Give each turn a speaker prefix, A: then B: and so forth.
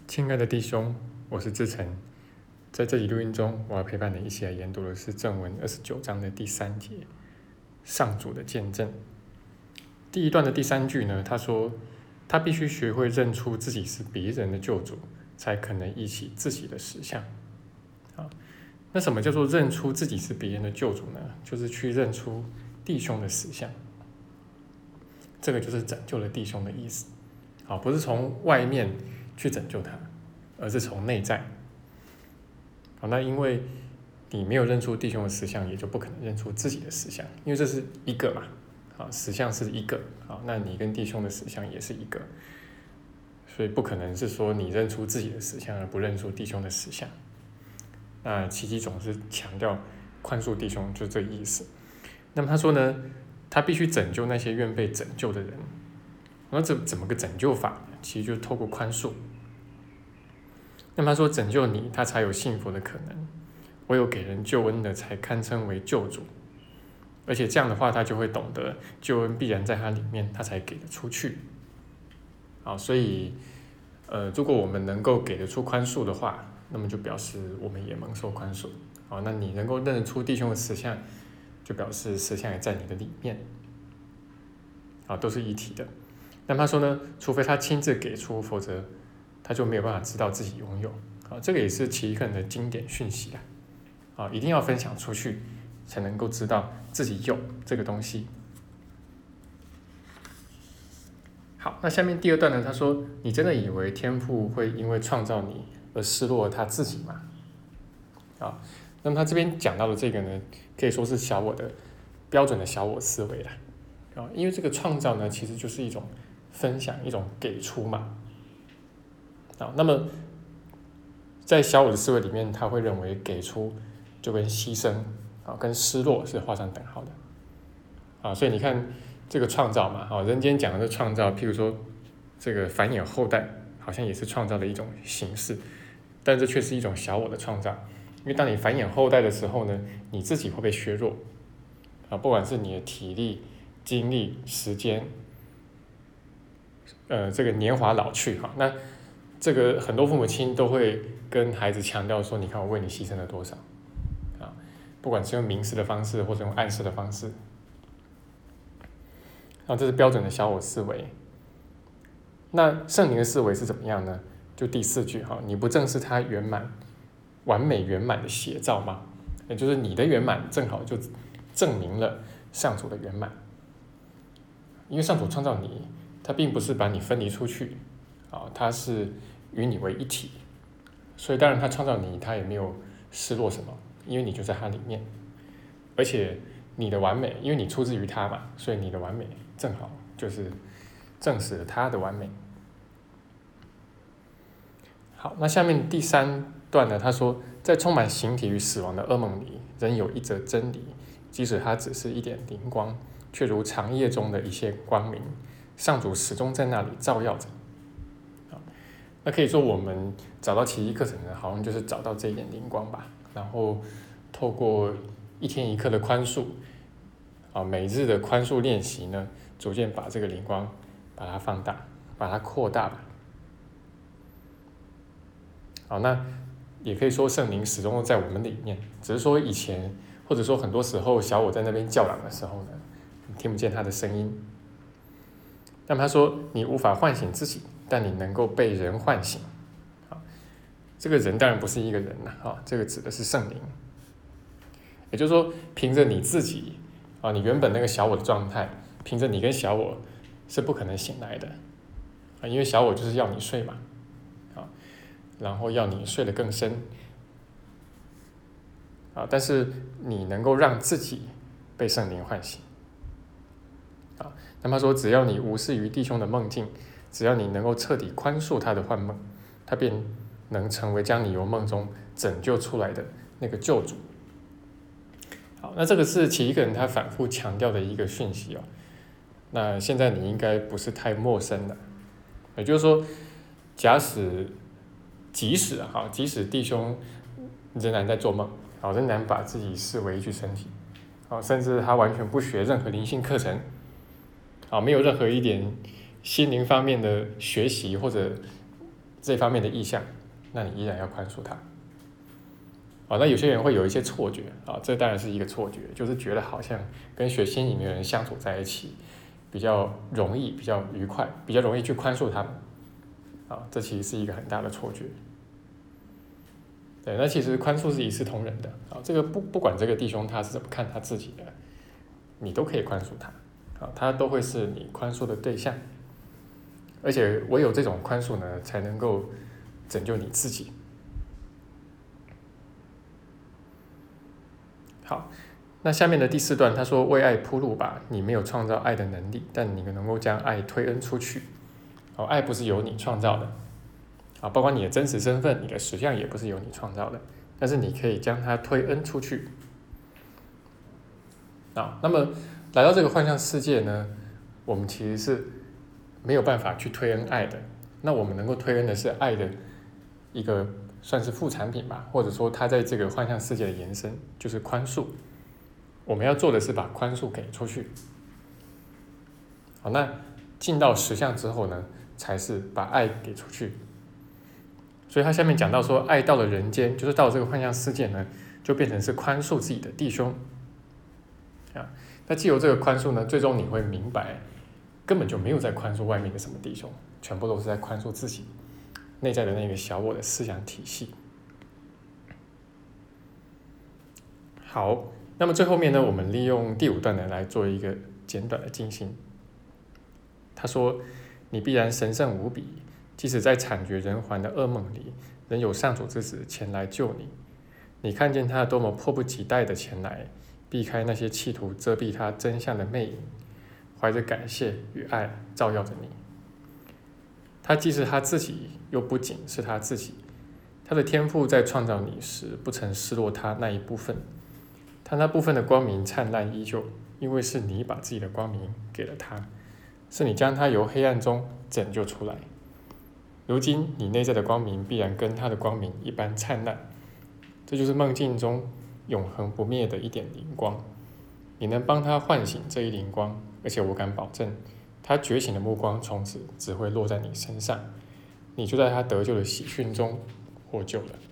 A: 亲爱的弟兄，我是志成。在这集录音中，我要陪伴你一起来研读的是正文29章的第3节，上主的见证。第一段的第3句呢，他说他必须学会认出自己是别人的救主，才可能忆起自己的实相。那什么叫做认出自己是别人的救主呢？就是去认出弟兄的实相。这个就是拯救了弟兄的意思。不是从外面去拯救他，而是从内在。那因为你没有认出弟兄的实相，也就不可能认出自己的实相，因为这是一个嘛，实相是一个，那你跟弟兄的实相也是一个，所以不可能是说你认出自己的实相而不认出弟兄的实相。那奇迹总是强调宽恕弟兄，就是这个意思。那么他说呢，他必须拯救那些愿被拯救的人。那这怎么个拯救法呢？其实就是透过宽恕。那么他说拯救你，他才有幸福的可能。唯有给人救恩的，才堪称为救主。而且这样的话，他就会懂得救恩必然在他里面，他才给得出去。所以如果我们能够给得出宽恕的话，那么就表示我们也蒙受宽恕。那你能够认得出弟兄的实相，就表示实相也在你的里面。都是一体的。那么他说呢，除非他亲自给出，否则他就没有办法知道自己拥有。这个也是奇克人的经典讯息啦。一定要分享出去，才能够知道自己有这个东西。好，那下面第2段呢？他说：“你真的以为天父会因为创造你而失落了他自己吗？”那么他这边讲到的这个呢，可以说是小我的标准的小我思维啦。因为这个创造呢，其实就是一种分享，一种给出嘛。那么在小我的思维里面，他会认为给出就跟牺牲跟失落是画上等号的。所以你看这个创造嘛，人间讲的是创造，譬如说这个繁衍后代，好像也是创造的一种形式，但这却是一种小我的创造。因为当你繁衍后代的时候呢，你自己会被削弱不管是你的体力、精力、时间，这个年华老去那这个很多父母亲都会跟孩子强调说：“你看我为你牺牲了多少不管是用明示的方式，或者用暗示的方式。”这是标准的小我思维。那圣灵的思维是怎么样呢？就第4句你不正是他圆满、完美圆满的写照吗？也就是你的圆满正好就证明了上主的圆满。因为上主创造你，他并不是把你分离出去他是与你为一体，所以当然他创造你，他也没有失落什么，因为你就在他里面。而且你的完美，因为你出自于他嘛，所以你的完美正好就是证实了他的完美。好，那下面第3段呢，他说在充满形体与死亡的噩梦里，仍有一则真理，即使它只是一点灵光，却如长夜中的一线光明，上主始终在那里照耀着。那可以说我们找到奇迹课程呢，好像就是找到这一点灵光吧，然后透过1天1课的宽恕每日的宽恕练习呢，逐渐把这个灵光把它放大，把它扩大吧。那也可以说圣灵始终都在我们里面，只是说以前或者说很多时候小我在那边叫嚷的时候呢，你听不见他的声音。那么他说你无法唤醒自己，但你能够被人唤醒。这个人当然不是一个人这个指的是圣灵。也就是说凭着你自己你原本那个小我的状态，凭着你跟小我是不可能醒来的因为小我就是要你睡嘛然后要你睡得更深但是你能够让自己被圣灵唤醒那么他说只要你无视于弟兄的梦境，只要你能够彻底宽恕他的幻梦，他便能成为将你由梦中拯救出来的那个救主。好，那这个是奇克人他反复强调的一个讯息那现在你应该不是太陌生了。也就是说即使弟兄仍然在做梦仍然把自己视为一具身体甚至他完全不学任何灵性课程没有任何一点心灵方面的学习或者这方面的意向，那你依然要宽恕他。那有些人会有一些错觉这当然是一个错觉，就是觉得好像跟学心里面的人相处在一起比较容易、比较愉快、比较容易去宽恕他们这其实是一个很大的错觉。对，那其实宽恕是一视同仁的这个不管这个弟兄他是怎么看他自己的，你都可以宽恕他他都会是你宽恕的对象，而且唯有这种宽恕呢，才能够拯救你自己。好，那下面的第4段他说，为爱铺路吧，你没有创造爱的能力，但你能够将爱推恩出去。爱不是由你创造的包括你的真实身份，你的实相也不是由你创造的，但是你可以将它推恩出去那么来到这个幻象世界呢，我们其实是没有办法去推恩爱的，那我们能够推恩的是爱的一个算是副产品吧，或者说它在这个幻象世界的延伸，就是宽恕。我们要做的是把宽恕给出去那进到实相之后呢，才是把爱给出去。所以他下面讲到说，爱到了人间，就是到了这个幻象世界呢，就变成是宽恕自己的弟兄那藉由这个宽恕呢，最终你会明白，根本就没有在宽恕外面的什么弟兄，全部都是在宽恕自己内在的那个小我的思想体系。好，那么最后面呢，我们利用第5段呢来做一个简短的进行。他说，你必然神圣无比，即使在惨绝人寰的噩梦里，仍有上主之子前来救你。你看见他多么迫不及待的前来，避开那些企图遮蔽他真相的魅影，怀着感谢与爱照耀着你。他既是他自己，又不仅是他自己。他的天赋在创造你时，不曾失落他那一部分。他那部分的光明灿烂依旧，因为是你把自己的光明给了他，是你将他由黑暗中拯救出来。如今你内在的光明必然跟他的光明一般灿烂，这就是梦境中永恒不灭的一点灵光。你能帮他唤醒这一灵光，而且我敢保证，他觉醒的目光从此只会落在你身上，你就在他得救的喜讯中获救了。